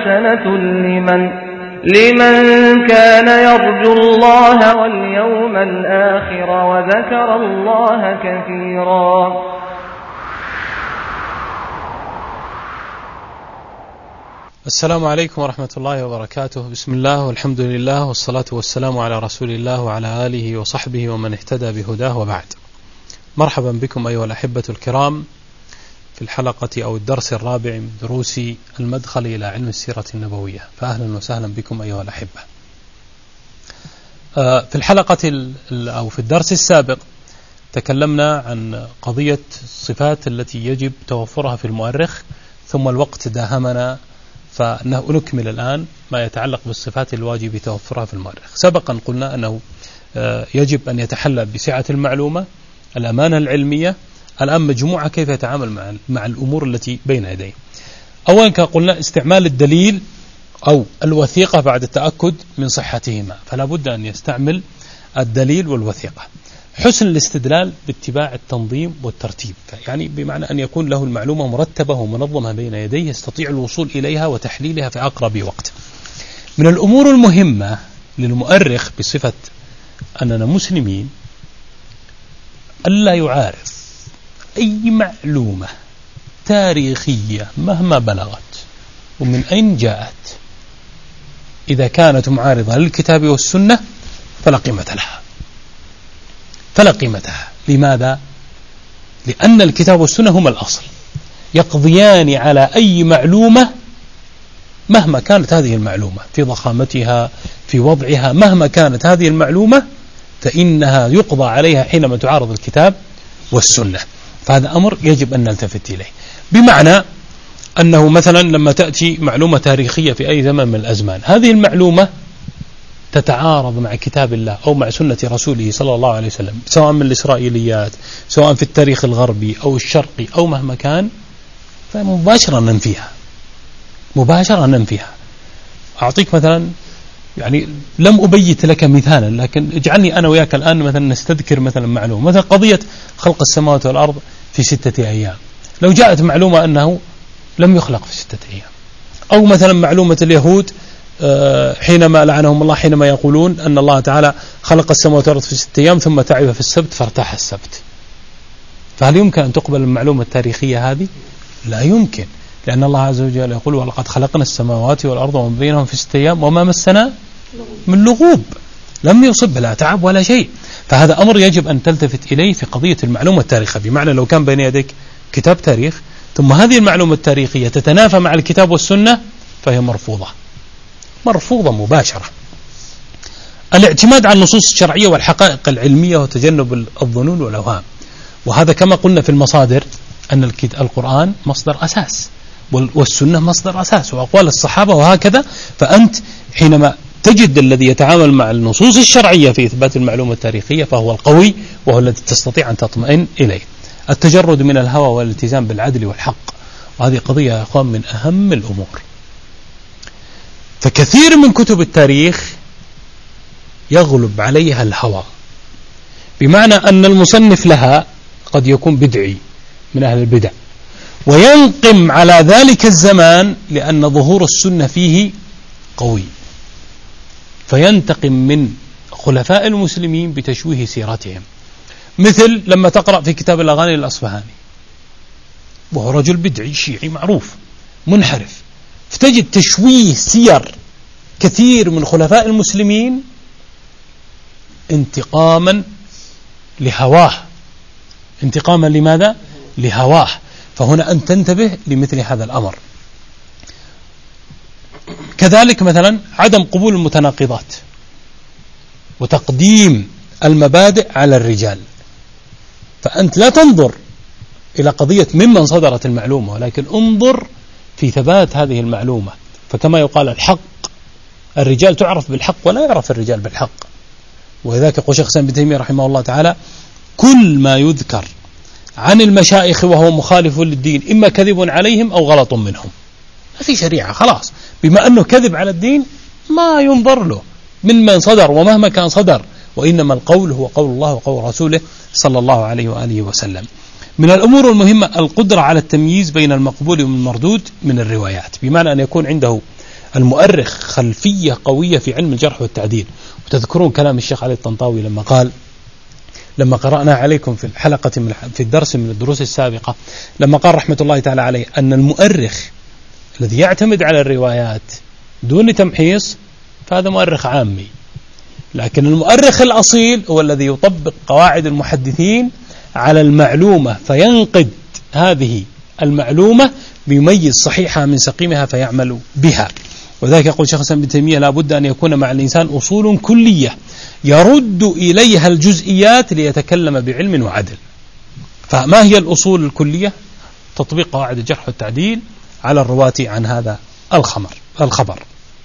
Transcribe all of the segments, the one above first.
حسنة لمن كان يرجو الله واليوم الآخر وذكر الله كثيرا. السلام عليكم ورحمة الله وبركاته. بسم الله والحمد لله والصلاة والسلام على رسول الله وعلى آله وصحبه ومن اهتدى بهداه، وبعد. مرحبا بكم أيها الأحبة الكرام في الحلقة أو الدرس الرابع من دروس المدخل إلى علم السيرة النبوية، فأهلا وسهلا بكم أيها الأحبة. في الحلقة أو في الدرس السابق تكلمنا عن قضية الصفات التي يجب توفرها في المؤرخ، ثم الوقت داهمنا فنكمل الآن ما يتعلق بالصفات الواجب توفرها في المؤرخ. سبقا قلنا أنه يجب أن يتحلى بسعة المعلومة، الأمانة العلمية. الآن مجموعة كيف يتعامل مع الأمور التي بين يديه. أولا قلنا استعمال الدليل أو الوثيقة بعد التأكد من صحتهما، فلا بد أن يستعمل الدليل والوثيقة. حسن الاستدلال باتباع التنظيم والترتيب، يعني بمعنى أن يكون له المعلومة مرتبة ومنظمة بين يديه، يستطيع الوصول إليها وتحليلها في أقرب وقت. من الأمور المهمة للمؤرخ بصفة أننا مسلمين ألا يعارض أي معلومة تاريخية مهما بلغت ومن أين جاءت، إذا كانت معارضة للكتاب والسنة فلا قيمة لها. لماذا؟ لأن الكتاب والسنة هما الأصل، يقضيان على أي معلومة مهما كانت هذه المعلومة في ضخامتها في وضعها، مهما كانت هذه المعلومة فإنها يقضى عليها حينما تعارض الكتاب والسنة. فهذا أمر يجب أن نلتفت إليه، بمعنى أنه مثلا لما تأتي معلومة تاريخية في أي زمن من الأزمان، هذه المعلومة تتعارض مع كتاب الله أو مع سنة رسوله صلى الله عليه وسلم، سواء من الإسرائيليات سواء في التاريخ الغربي أو الشرقي أو مهما كان، فمباشرة ننفيها. أعطيك مثلا، يعني لم أبيت لك مثالا، لكن اجعلني أنا وياك الآن مثلا نستذكر مثلا معلومة، مثلا قضية خلق السماوات والأرض في 6 أيام. لو جاءت معلومة أنه لم يخلق في 6 أيام، أو مثلا معلومة اليهود حينما لعنهم الله حينما يقولون أن الله تعالى خلق السماوات والأرض في 6 أيام ثم تعب في السبت فارتاح السبت، فهل يمكن أن تقبل المعلومة التاريخية هذه؟ لا يمكن، لأن الله عز وجل يقول ولقد خلقنا السماوات والأرض وما بينهم في 6 أيام وما مسنا من لغوب، لم يصب لا تعب ولا شيء. فهذا أمر يجب أن تلتفت إليه في قضية المعلومة التاريخية، بمعنى لو كان بين يديك كتاب تاريخ ثم هذه المعلومة التاريخية تتنافى مع الكتاب والسنة فهي مرفوضة مباشرة. الاعتماد على النصوص الشرعية والحقائق العلمية وتجنب الظنون والأوهام، وهذا كما قلنا في المصادر أن القرآن مصدر أساس والسنة مصدر أساس وأقوال الصحابة وهكذا. فأنت حينما تجد الذي يتعامل مع النصوص الشرعية في إثبات المعلومة التاريخية فهو القوي، وهو الذي تستطيع أن تطمئن إليه. التجرد من الهوى والالتزام بالعدل والحق، وهذه قضية يا أخوان من أهم الأمور. فكثير من كتب التاريخ يغلب عليها الهوى، بمعنى أن المصنف لها قد يكون بدعي من أهل البدع، وينقم على ذلك الزمان لأن ظهور السنة فيه قوي، فينتقم من خلفاء المسلمين بتشويه سيرتهم. مثل لما تقرأ في كتاب الأغاني الأصفهاني، وهو رجل بدعي شيعي معروف منحرف، فتجد تشويه سير كثير من خلفاء المسلمين انتقاما لهواه. انتقاما لماذا؟ لهواه. فهنا أن تنتبه لمثل هذا الأمر. كذلك مثلا عدم قبول المتناقضات وتقديم المبادئ على الرجال، فأنت لا تنظر إلى قضية ممن صدرت المعلومة، ولكن انظر في ثبات هذه المعلومة. فكما يقال الحق، الرجال تعرف بالحق ولا يعرف الرجال بالحق. وذلك يقول شيخ الإسلام ابن تيمية رحمه الله تعالى كل ما يذكر عن المشايخ وهو مخالف للدين إما كذب عليهم أو غلط منهم، ما في شريعة خلاص. بما أنه كذب على الدين ما ينظر له من صدر ومهما كان صدر، وإنما القول هو قول الله وقول رسوله صلى الله عليه وآله وسلم. من الأمور المهمة القدرة على التمييز بين المقبول والمردود من الروايات، بمعنى أن يكون عنده المؤرخ خلفية قوية في علم الجرح والتعديل. وتذكرون كلام الشيخ علي الطنطاوي لما قال، لما قرأنا عليكم في الحلقة في الدرس من الدروس السابقة، لما قال رحمة الله تعالى عليه أن المؤرخ الذي يعتمد على الروايات دون تمحيص فهذا مؤرخ عامي، لكن المؤرخ الأصيل هو الذي يطبق قواعد المحدثين على المعلومة فينقد هذه المعلومة بيميز صحيحها من سقيمها فيعمل بها. وذلك يقول شيخ الإسلام ابن تيمية لا بد أن يكون مع الإنسان أصول كلية يرد إليها الجزئيات ليتكلم بعلم وعدل. فما هي الأصول الكلية؟ تطبيق قواعد الجرح والتعديل على الرواة عن هذا الخبر.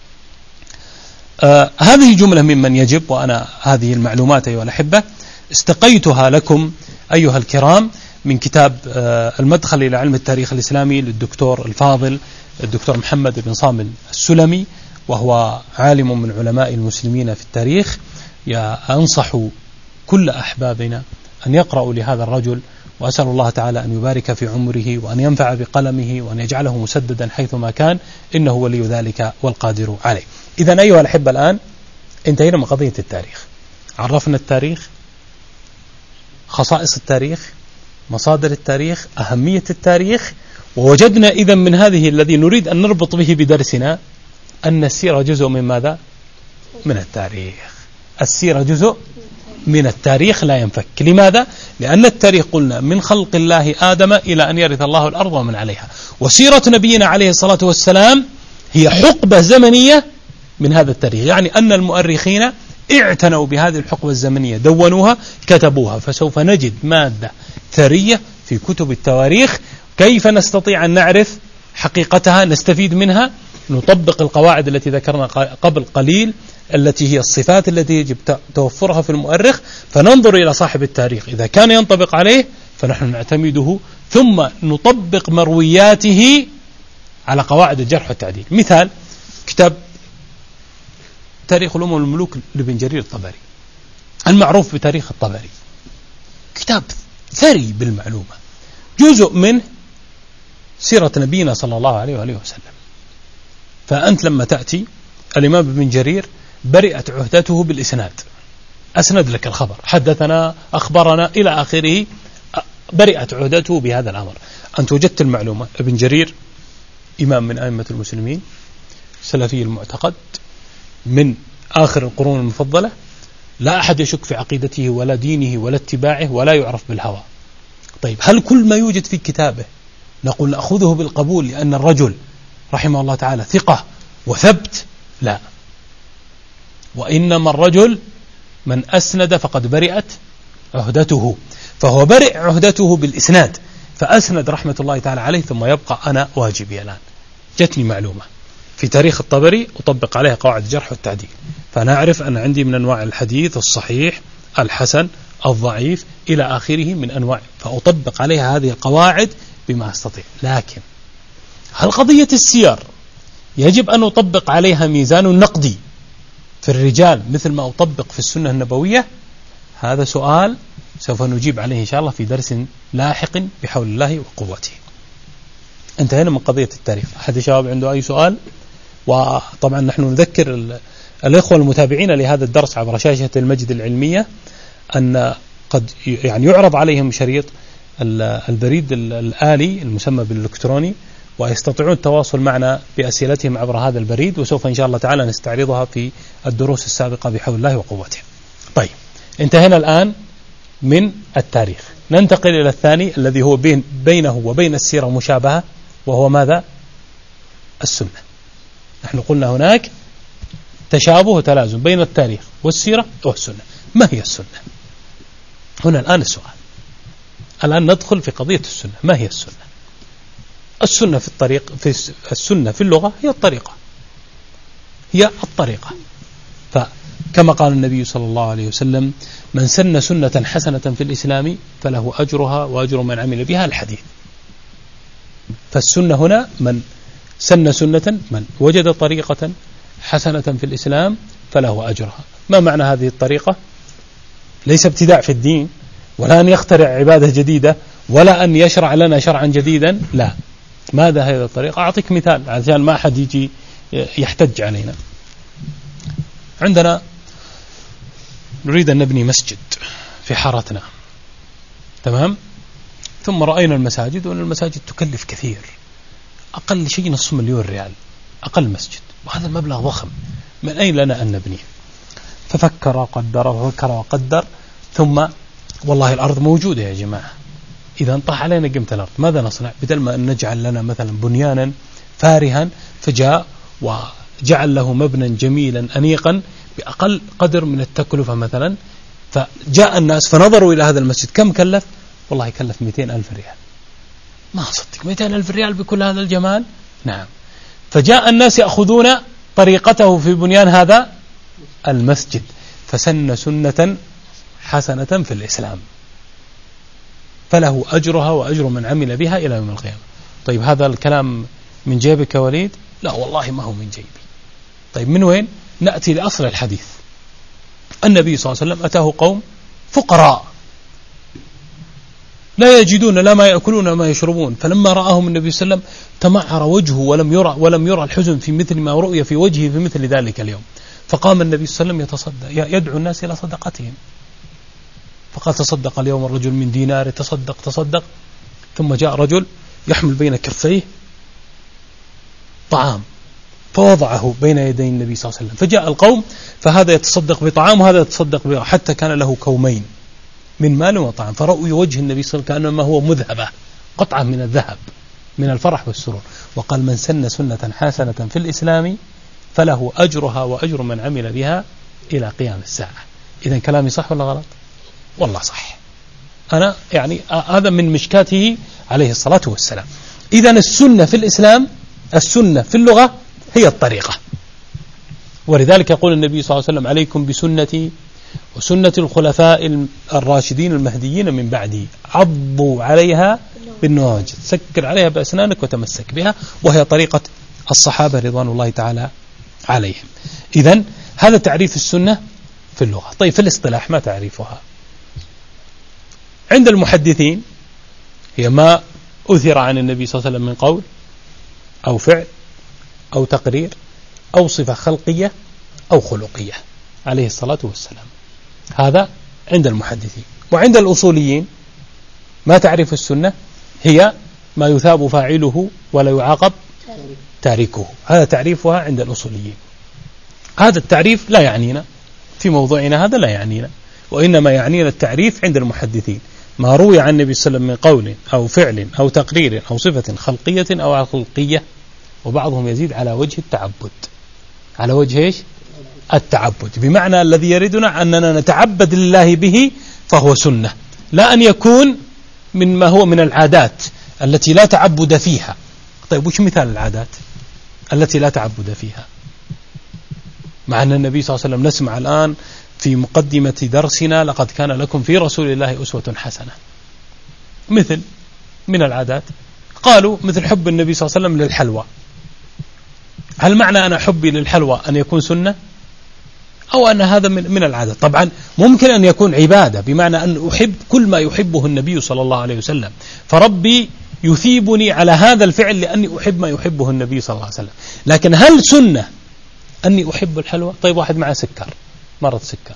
هذه جملة ممن يجب، وأنا هذه المعلومات أيها الأحبة استقيتها لكم أيها الكرام من كتاب المدخل إلى علم التاريخ الإسلامي للدكتور الفاضل الدكتور محمد بن صامل السلمي، وهو عالم من علماء المسلمين في التاريخ. أنصح كل أحبابنا أن يقرأوا لهذا الرجل، وأسأل الله تعالى أن يبارك في عمره وأن ينفع بقلمه وأن يجعله مسددا حيثما كان، إنه ولي ذلك والقادر عليه. إذن أيها الأحبة الآن انتهينا من قضية التاريخ، عرفنا التاريخ، خصائص التاريخ، مصادر التاريخ، أهمية التاريخ، ووجدنا إذن من هذه الذي نريد أن نربط به بدرسنا أن السيرة جزء من ماذا؟ من التاريخ. السيرة جزء من التاريخ لا ينفك. لماذا؟ لأن التاريخ قلنا من خلق الله آدم إلى أن يرث الله الأرض ومن عليها، وسيرة نبينا عليه الصلاة والسلام هي حقبة زمنية من هذا التاريخ. يعني أن المؤرخين اعتنوا بهذه الحقبة الزمنية، دونوها، كتبوها، فسوف نجد مادة ثرية في كتب التواريخ. كيف نستطيع أن نعرف حقيقتها؟ نستفيد منها، نطبق القواعد التي ذكرنا قبل قليل التي هي الصفات التي يجب توفرها في المؤرخ، فننظر إلى صاحب التاريخ إذا كان ينطبق عليه فنحن نعتمده، ثم نطبق مروياته على قواعد الجرح والتعديل. مثال كتاب تاريخ الأمم والملوك لابن جرير الطبري المعروف بتاريخ الطبري، كتاب ثري بالمعلومة، جزء منه سيرة نبينا صلى الله عليه وآله وسلم. فأنت لما تأتي الإمام ابن جرير برئت عهدته بالإسناد، أسند لك الخبر، حدثنا، أخبرنا إلى آخره، برئت عهدته بهذا الأمر. أنت وجدت المعلومة، ابن جرير إمام من أئمة المسلمين، سلفي المعتقد، من آخر القرون المفضلة، لا أحد يشك في عقيدته ولا دينه ولا اتباعه، ولا يعرف بالهوى. طيب هل كل ما يوجد في كتابه نقول نأخذه بالقبول لأن الرجل رحمه الله تعالى ثقة وثبت؟ لا، وإنما الرجل من أسند فقد برئت عهدته، فهو برئ عهدته بالإسناد، فأسند رحمة الله تعالى عليه. ثم يبقى أنا واجبي الآن، جتني معلومة في تاريخ الطبري أطبق عليها قواعد الجرح والتعديل، فأنا أعرف أن عندي من أنواع الحديث الصحيح، الحسن، الضعيف، إلى آخره من أنواع، فأطبق عليها هذه القواعد بما أستطيع. لكن هل قضية السير يجب أن أطبق عليها ميزان نقدي في الرجال مثل ما أطبق في السنة النبوية؟ هذا سؤال سوف نجيب عليه إن شاء الله في درس لاحق بحول الله وقوته. انتهينا من قضية التاريخ. أحد الشباب عنده أي سؤال؟ وطبعا نحن نذكر الإخوة المتابعين لهذا الدرس عبر شاشة المجد العلمية أن قد يعني يعرض عليهم شريط البريد الآلي المسمى بالإلكتروني، ويستطيعون التواصل معنا بأسئلتهم عبر هذا البريد، وسوف إن شاء الله تعالى نستعرضها في الدروس السابقة بحول الله وقوته. طيب انتهينا الآن من التاريخ، ننتقل إلى الثاني الذي هو بينه وبين السيرة مشابهة، وهو ماذا؟ السنة. نحن قلنا هناك تشابه وتلازم بين التاريخ والسيرة والسنة. ما هي السنة؟ هنا الآن السؤال. الآن ندخل في قضية السنة. ما هي السنة؟ السنة في الطريق، في السنة في اللغة هي الطريقة، هي الطريقة. فكما قال النبي صلى الله عليه وسلم: من سن سنة حسنة في الإسلام فله أجرها وأجر من عمل بها، الحديث. فالسنة هنا من سن سنة، من وجد طريقة حسنة في الإسلام فله أجرها. ما معنى هذه الطريقة؟ ليس ابتداع في الدين، ولا أن يخترع عبادة جديدة، ولا أن يشرع لنا شرعا جديدا، لا. ماذا هذه الطريقة؟ أعطيك مثال عشان ما أحد يجي يحتج علينا. عندنا نريد أن نبني مسجد في حارتنا، تمام؟ ثم رأينا المساجد، وأن المساجد تكلف كثير، أقل شيء نصف مليون ريال أقل مسجد، وهذا المبلغ ضخم، من أين لنا أن نبنيه؟ ففكر وقدر ثم والله الأرض موجودة يا جماعة، إذا انطح علينا قيمة الأرض ماذا نصنع؟ بدل ما أن نجعل لنا مثلا بنيانا فارها، فجاء وجعل له مبنى جميلا أنيقا بأقل قدر من التكلفة مثلا. فجاء الناس فنظروا إلى هذا المسجد، كم كلف؟ والله كلف 200,000 ريال. ما أصدق 200,000 ريال بكل هذا الجمال؟ نعم. فجاء الناس يأخذون طريقته في بنيان هذا المسجد، فسن سنة حسنة في الإسلام، فله أجرها وأجر من عمل بها إلى يوم القيامة. طيب هذا الكلام من جيبك وليد؟ لا والله ما هو من جيبي. طيب من وين؟ نأتي لأصل الحديث. النبي صلى الله عليه وسلم أتاه قوم فقراء لا يجدون لا ما يأكلون ما يشربون، فلما رآهم النبي صلى الله عليه وسلم تمعر وجهه ولم يرى الحزن في مثل ما رؤي في وجهه في مثل ذلك اليوم. فقام النبي صلى الله عليه وسلم يتصدق، يدعو الناس إلى صدقتهم، فقال تصدق اليوم الرجل من دينار، تصدق. ثم جاء رجل يحمل بين كفيه طعام فوضعه بين يدي النبي صلى الله عليه وسلم، فجاء القوم، فهذا يتصدق بطعام وهذا يتصدق بطعام، حتى كان له كومين من مال وطعام، فرأوا وجه النبي صلى الله عليه وسلم كأنما هو مذهبة قطعة من الذهب من الفرح والسرور. وقال من سن سنة حسنة في الإسلام فله أجرها وأجر من عمل بها إلى قيام الساعة. إذن كلامي صح ولا غلط؟ والله صح. أنا يعني هذا من مشكاته عليه الصلاة والسلام. إذن السنة في الإسلام، السنة في اللغة هي الطريقة، ولذلك يقول النبي صلى الله عليه وسلم عليكم بسنتي وسنة الخلفاء الراشدين المهديين من بعدي، عضوا عليها بالنواجذ، سكر عليها بأسنانك وتمسك بها، وهي طريقة الصحابة رضوان الله تعالى عليهم. إذن هذا تعريف السنة في اللغة. طيب في الاصطلاح ما تعريفها؟ عند المحدثين هي ما أثر عن النبي صلى الله عليه وسلم من قول أو فعل أو تقرير أو صفة خلقية أو خلقية عليه الصلاة والسلام. هذا عند المحدثين. وعند الأصوليين ما تعرف السنة هي ما يثاب فاعله ولا يعاقب تاركه، هذا تعريفها عند الأصوليين. هذا التعريف لا يعنينا في موضوعنا هذا، لا يعنينا، وإنما يعنينا التعريف عند المحدثين ما روي عن النبي صلى الله عليه وسلم من قول أو فعل أو تقرير أو صفة خلقية أو خلقية، وبعضهم يزيد على وجه التعبد، على وجه إيش؟ التعبد، بمعنى الذي يريدنا أننا نتعبد لله به فهو سنة، لا أن يكون من ما هو من العادات التي لا تعبد فيها. طيب وش مثال العادات التي لا تعبد فيها؟ مع أن النبي صلى الله عليه وسلم نسمع الآن في مقدمة درسنا لقد كان لكم في رسول الله أسوة حسنة، مثل من العادات قالوا مثل حب النبي صلى الله عليه وسلم للحلوى. هل معنى أنا حبي للحلوى أن يكون سنة أو أن هذا من العادة؟ طبعا ممكن أن يكون عبادة، بمعنى أن أحب كل ما يحبه النبي صلى الله عليه وسلم، فربي يثيبني على هذا الفعل لأني أحب ما يحبه النبي صلى الله عليه وسلم. لكن هل سنة أني أحب الحلوى؟ طيب واحد معه سكر، مرض سكر،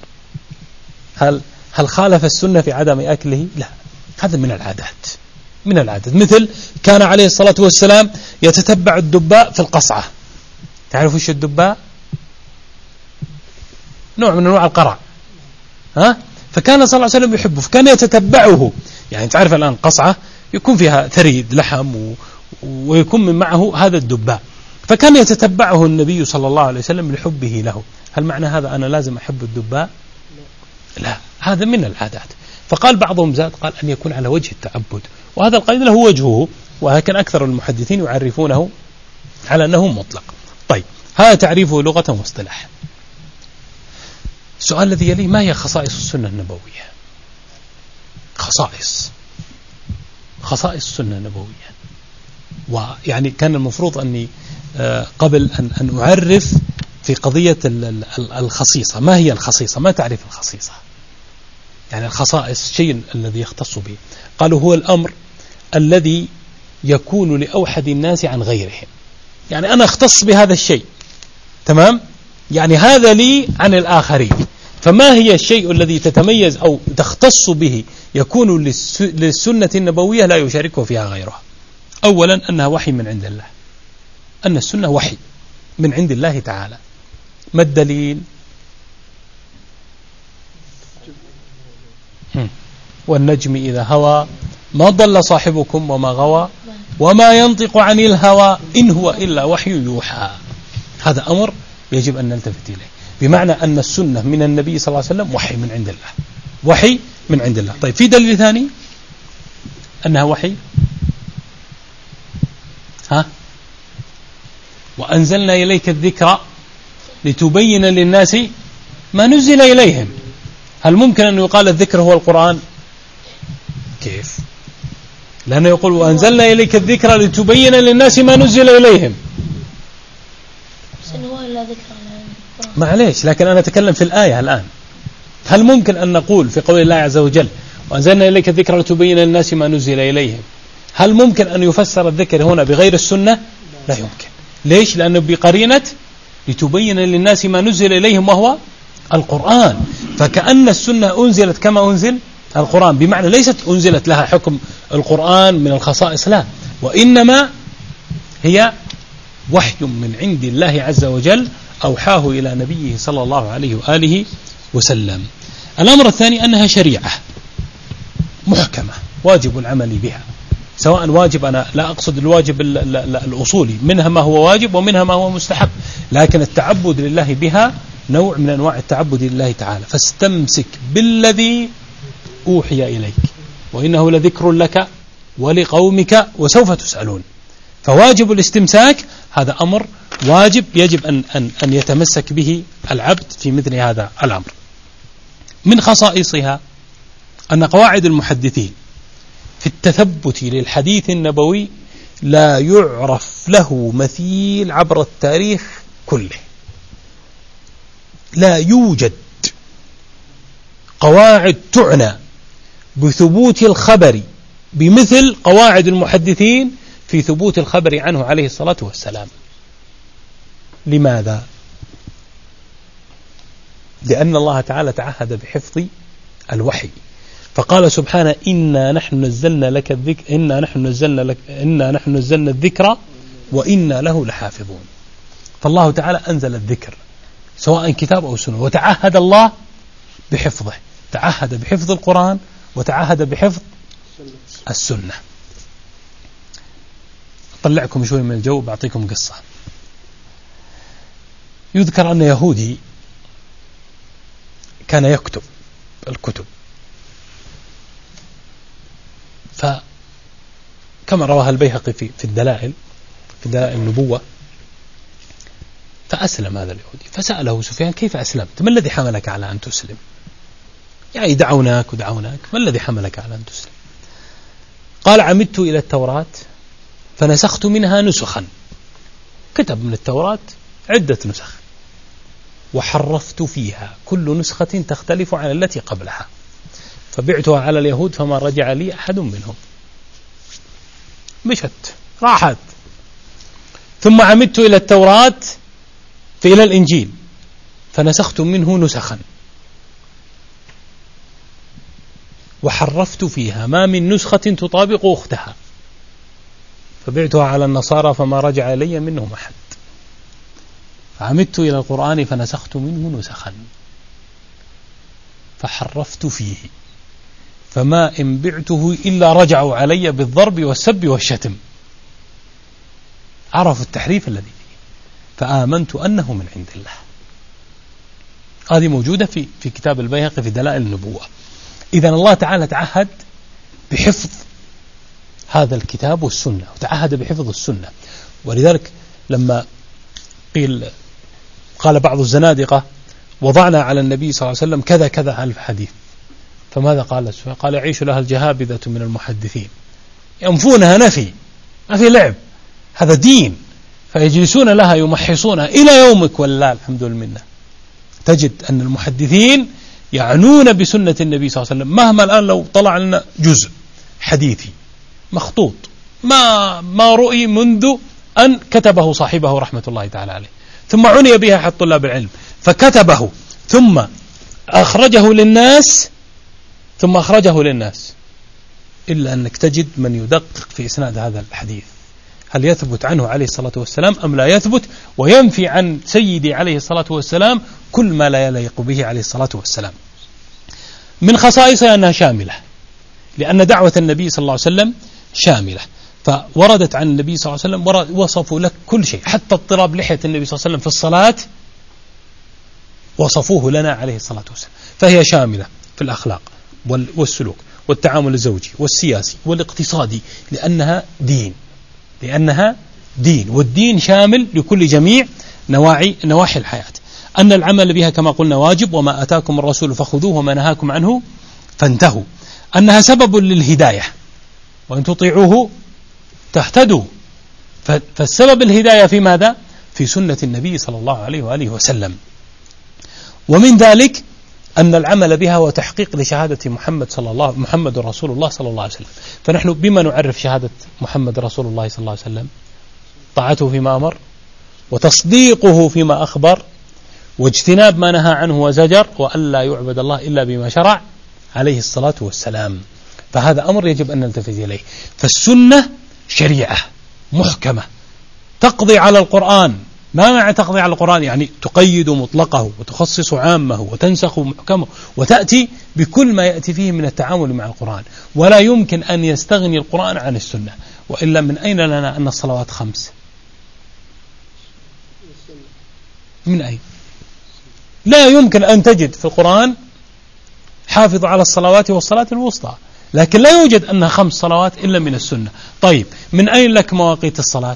هل خالف السنة في عدم أكله؟ لا، هذا من العادات، من العادات. مثل كان عليه الصلاة والسلام يتتبع الدباء في القصعة. تعرفوا ايش الدباء؟ نوع من انواع القرع، فكان صلى الله عليه وسلم يحبه، فكان يتتبعه. يعني تعرف الآن قصعة يكون فيها ثريد لحم ويكون من معه هذا الدباء، فكان يتتبعه النبي صلى الله عليه وسلم لحبه له. هل معنى هذا أنا لازم أحب الدباء؟ لا، هذا من العادات. فقال بعضهم زاد، قال أن يكون على وجه التعبد، وهذا القيد له وجهه، ولكن أكثر المحدثين يعرفونه على أنه مطلق. طيب هذا تعريفه لغة واصطلاحا. السؤال الذي يليه: ما هي خصائص السنة النبوية؟ خصائص السنة النبوية. ويعني كان المفروض أني قبل أن أعرف في قضية الخصيصة. ما هي الخصيصة؟ ما تعرف الخصيصة؟ يعني الخصائص شيء الذي يختص به. قالوا هو الأمر الذي يكون لأوحد الناس عن غيرهم. يعني أنا أختص بهذا الشيء، تمام؟ يعني هذا لي عن الآخرين. فما هي الشيء الذي تتميز أو تختص به يكون للسنة النبوية لا يشاركه فيها غيرها؟ أولا أنها وحي من عند الله، أن السنة وحي من عند الله تعالى. ما الدليل؟ والنجم إذا هوى ما ضل صاحبكم وما غوى وما ينطق عن الهوى إن هو إلا وحي يوحى. هذا أمر يجب أن نلتفت إليه، بمعنى أن السنة من النبي صلى الله عليه وسلم وحي من عند الله، وحي من عند الله. طيب في دليل ثاني أنها وحي؟ وأنزلنا إليك الذكر لتبين للناس ما نزل إليهم. هل ممكن أن يقال الذكر هو القرآن؟ كيف؟ لأنه يقول وأنزلنا إليك الذكر لتبين للناس ما نزل إليهم. معليش، لكن أنا أتكلم في الآية الآن. هل ممكن أن نقول في قول الله عز وجل وأنزلنا إليك الذكر لتبين للناس ما نزل إليهم، هل ممكن أن يفسر الذكر هنا بغير السنة؟ لا يمكن. ليش؟ لأنه بقرينة لتبين للناس ما نزل إليهم وهو القرآن. فكأن السنة أنزلت كما أنزل القرآن، بمعنى ليست أنزلت لها حكم القرآن من الخصائص، لا، وإنما هي وحي من عند الله عز وجل أوحاه إلى نبيه صلى الله عليه وآله وسلم. الأمر الثاني أنها شريعة محكمة واجب العمل بها، سواء واجب، أنا لا أقصد الواجب الأصولي، منها ما هو واجب ومنها ما هو مستحب، لكن التعبد لله بها نوع من أنواع التعبد لله تعالى. فاستمسك بالذي أوحي إليك وإنه لذكر لك ولقومك وسوف تسألون. فواجب الاستمساك هذا أمر واجب يجب أن يتمسك به العبد في مثل هذا الأمر. من خصائصها أن قواعد المحدثين في التثبت للحديث النبوي لا يعرف له مثيل عبر التاريخ كله. لا يوجد قواعد تعنى بثبوت الخبر بمثل قواعد المحدثين في ثبوت الخبر عنه عليه الصلاة والسلام. لماذا؟ لأن الله تعالى تعهد بحفظ الوحي، فقال سبحانه إنا نحن نزلنا لك الذكر إنا نحن نزلنا الذكر وإنا له لحافظون. فالله تعالى أنزل الذكر سواء كتاب أو سنة، وتعهد الله بحفظه، تعهد بحفظ القرآن وتعهد بحفظ السنة. أطلعكم شوي من الجو، بعطيكم قصة. يذكر أن يهودي كان يكتب الكتب، فكما رواها البيهقي في الدلائل، في دلائل النبوة، فأسلم هذا اليهودي. فسأله سفيان كيف أسلمت؟ ما الذي حملك على أن تسلم؟ يعني دعوناك ودعوناك، ما الذي حملك على أن تسلم؟ قال عمدت إلى التوراة فنسخت منها نسخا، كتب من التوراة عدة نسخ، وحرفت فيها كل نسخة تختلف عن التي قبلها، فبعتها على اليهود فما رجع لي أحد منهم. مشت راحت. ثم عمدت إلى التوراة إلى الإنجيل فنسخت منه نسخا وحرفت فيها ما من نسخة تطابق أختها، فبعتها على النصارى فما رجع إلي منهم أحد. عمدت إلى القرآن فنسخت منه نسخا فحرفت فيه فما إن بعته إلا رجعوا علي بالضرب والسب والشتم. عرفوا التحريف الذي فيه فآمنت أنه من عند الله. هذه موجودة في كتاب البيهقي في دلائل النبوة. إذن الله تعالى تعهد بحفظ هذا الكتاب والسنة، وتعهد بحفظ السنة. ولذلك لما قال بعض الزنادقة وضعنا على النبي صلى الله عليه وسلم كذا كذا ألف حديث، فماذا قال؟ قال يعيش لها الجهابذة من المحدثين ينفونها نفي، ما في لعب، هذا دين، فيجلسون لها يمحصونها إلى يومك والله الحمد لله. تجد أن المحدثين يعنون بسنة النبي صلى الله عليه وسلم، مهما الآن لو طلع لنا جزء حديثي مخطوط ما رؤي منذ أن كتبه صاحبه رحمة الله تعالى عليه، ثم عني بها أحد طلاب العلم فكتبه ثم أخرجه للناس إلا أنك تجد من يدقق في إسناد هذا الحديث، هل يثبت عنه عليه الصلاة والسلام أم لا يثبت، وينفي عن سيدي عليه الصلاة والسلام كل ما لا يليق به عليه الصلاة والسلام. من خصائصها أنها شاملة، لأن دعوة النبي صلى الله عليه وسلم شاملة، فوردت عن النبي صلى الله عليه وسلم وصفوا لك كل شيء، حتى اضطراب لحية النبي صلى الله عليه وسلم في الصلاة وصفوه لنا عليه الصلاة والسلام. فهي شاملة في الأخلاق والسلوك والتعامل الزوجي والسياسي والاقتصادي، لأنها دين، والدين شامل لكل جميع نواحي الحياة. أن العمل بها كما قلنا واجب، وما أتاكم الرسول فخذوه وما نهاكم عنه فانتهوا. أنها سبب للهداية، وإن تطيعوه تهتدوا. فالسبب الهداية في ماذا؟ في سنة النبي صلى الله عليه وآله وسلم. ومن ذلك أن العمل بها وتحقيق لشهادة محمد رسول الله صلى الله عليه وسلم. فنحن بما نعرف شهادة محمد رسول الله صلى الله عليه وسلم؟ طاعته فيما أمر، وتصديقه فيما أخبر، واجتناب ما نهى عنه وزجر، وأن لا يعبد الله إلا بما شرع عليه الصلاة والسلام. فهذا أمر يجب أن نلتفت إليه. فالسنة شريعة محكمة تقضي على القرآن. ما معنى تقضي على القرآن؟ يعني تقيد مطلقه وتخصص عامه وتنسخ محكمه، وتأتي بكل ما يأتي فيه من التعامل مع القرآن. ولا يمكن أن يستغني القرآن عن السنة. وإلا من أين لنا أن الصلوات 5؟ من أين؟ لا يمكن أن تجد في القرآن حافظ على الصلوات والصلاة الوسطى، لكن لا يوجد أنها 5 صلوات إلا من السنة. طيب من أين لك مواقيت الصلاة؟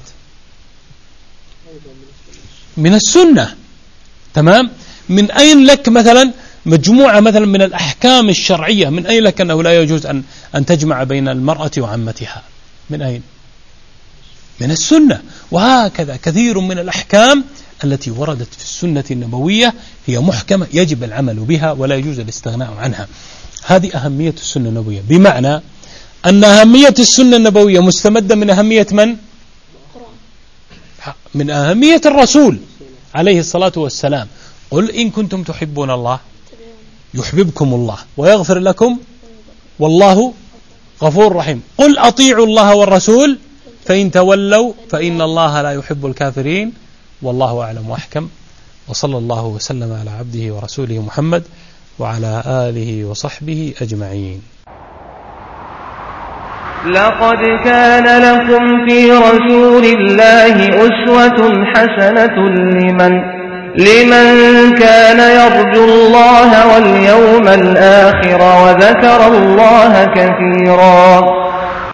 من السنة. تمام. من أين لك مثلا مجموعة مثلا من الأحكام الشرعية؟ من أين لك أنه لا يجوز أن تجمع بين المرأة وعمتها؟ من أين؟ من السنة. وهكذا كثير من الأحكام التي وردت في السنة النبوية هي محكمة يجب العمل بها ولا يجوز الاستغناء عنها. هذه أهمية السنة النبوية، بمعنى أن أهمية السنة النبوية مستمدة من أهمية من؟ من أهمية الرسول عليه الصلاة والسلام. قل إن كنتم تحبون الله يحببكم الله ويغفر لكم والله غفور رحيم. قل أطيعوا الله والرسول فإن تولوا فإن الله لا يحب الكافرين والله أعلم وأحكم. وصلى الله وسلم على عبده ورسوله محمد وعلى آله وصحبه أجمعين. لقد كان لكم في رسول الله أسوة حسنة لمن كان يرجو الله واليوم الآخر وذكر الله كثيرا.